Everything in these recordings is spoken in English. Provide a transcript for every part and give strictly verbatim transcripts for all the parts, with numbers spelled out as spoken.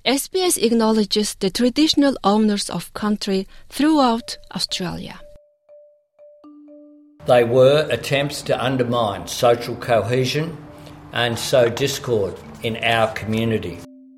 S B S acknowledges the traditional owners of country throughout Australia. They were attempts to undermine social cohesion and sow discord in our community.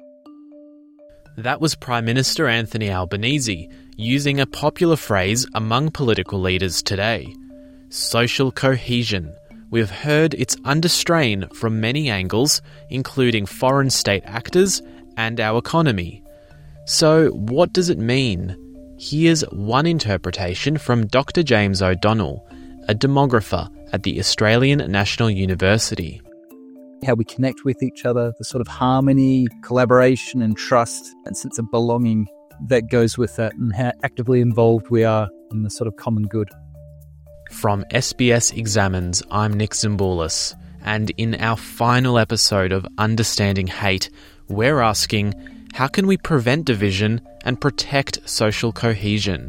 That was Prime Minister Anthony Albanese using a popular phrase among political leaders today: social cohesion. We've heard it's under strain from many angles, including foreign state actors and our economy. So what does it mean? Here's one interpretation from Doctor James O'Donnell, a demographer at the Australian National University. How we connect with each other, the sort of harmony, collaboration and trust and sense of belonging that goes with that, and how actively involved we are in the sort of common good. From S B S Examines, I'm Nick Zamboulis, and in our final episode of Understanding Hate, we're asking, how can we prevent division and protect social cohesion?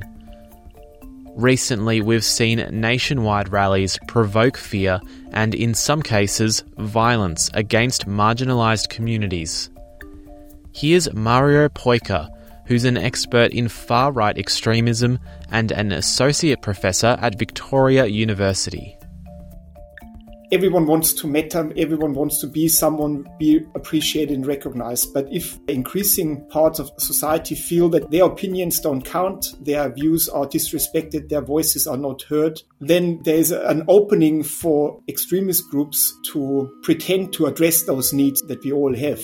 Recently, we've seen nationwide rallies provoke fear and, in some cases, violence against marginalised communities. Here's Mario Poika, who's an expert in far-right extremism and an associate professor at Victoria University. Everyone wants to matter, everyone wants to be someone, be appreciated and recognized. But if increasing parts of society feel that their opinions don't count, their views are disrespected, their voices are not heard, then there's an opening for extremist groups to pretend to address those needs that we all have.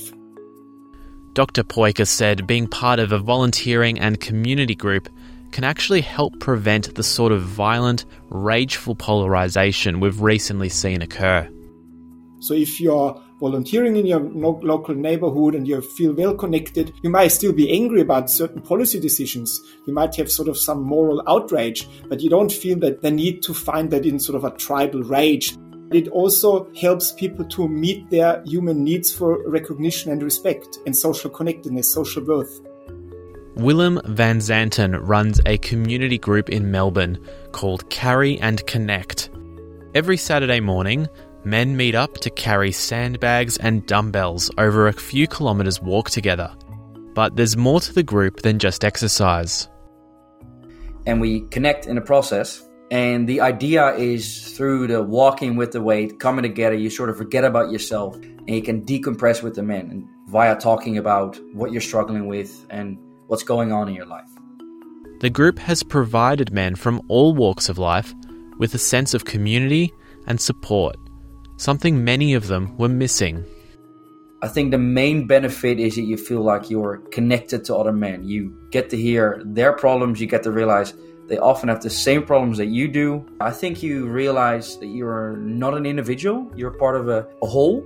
Doctor Poika said being part of a volunteering and community group can actually help prevent the sort of violent, rageful polarisation we've recently seen occur. So if you're volunteering in your no- local neighbourhood and you feel well connected, you might still be angry about certain policy decisions. You might have sort of some moral outrage, but you don't feel that the need to find that in sort of a tribal rage. It also helps people to meet their human needs for recognition and respect and social connectedness, social worth. Willem Van Zanten runs a community group in Melbourne called Carry and Connect. Every Saturday morning, men meet up to carry sandbags and dumbbells over a few kilometres walk together. But there's more to the group than just exercise. And we connect in the process. And the idea is through the walking with the weight, coming together, you sort of forget about yourself and you can decompress with the men and via talking about what you're struggling with and what's going on in your life. The group has provided men from all walks of life with a sense of community and support, something many of them were missing. I think the main benefit is that you feel like you're connected to other men. You get to hear their problems, you get to realize they often have the same problems that you do. I think you realize that you're not an individual, you're part of a, a whole.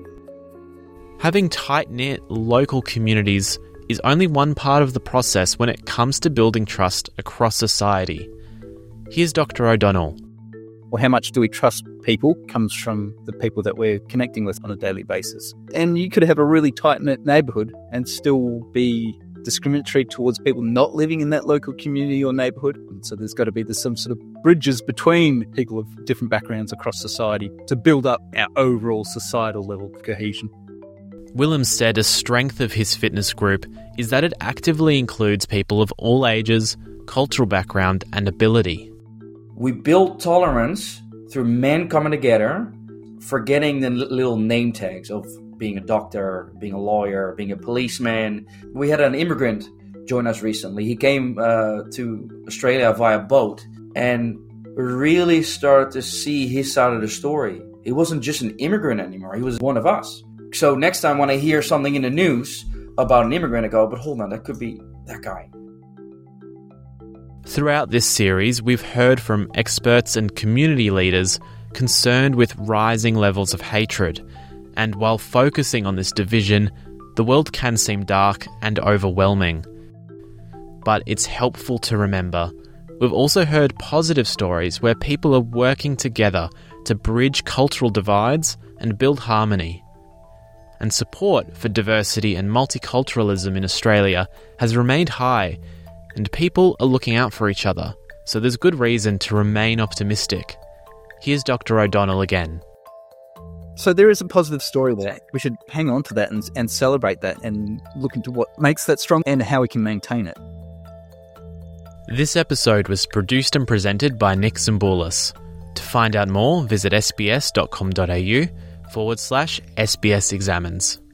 Having tight-knit local communities is only one part of the process when it comes to building trust across society. Here's Doctor O'Donnell. Well, how much do we trust people comes from the people that we're connecting with on a daily basis. And you could have a really tight-knit neighbourhood and still be discriminatory towards people not living in that local community or neighbourhood. So there's got to be some sort of bridges between people of different backgrounds across society to build up our overall societal level of cohesion. Willem said a strength of his fitness group is that it actively includes people of all ages, cultural background and ability. We build tolerance through men coming together, forgetting the little name tags of being a doctor, being a lawyer, being a policeman. We had an immigrant join us recently. He came uh, to Australia via boat and really started to see his side of the story. He wasn't just an immigrant anymore. He was one of us. So next time when I hear something in the news about an immigrant, I go, but hold on, that could be that guy. Throughout this series, we've heard from experts and community leaders concerned with rising levels of hatred. And while focusing on this division, the world can seem dark and overwhelming. But it's helpful to remember, we've also heard positive stories where people are working together to bridge cultural divides and build harmony. And support for diversity and multiculturalism in Australia has remained high, and people are looking out for each other, so there's good reason to remain optimistic. Here's Doctor O'Donnell again. So there is a positive story there. We should hang on to that and, and celebrate that and look into what makes that strong and how we can maintain it. This episode was produced and presented by Nick Zimboulis. To find out more, visit sbs.com.au forward slash SBS Examines.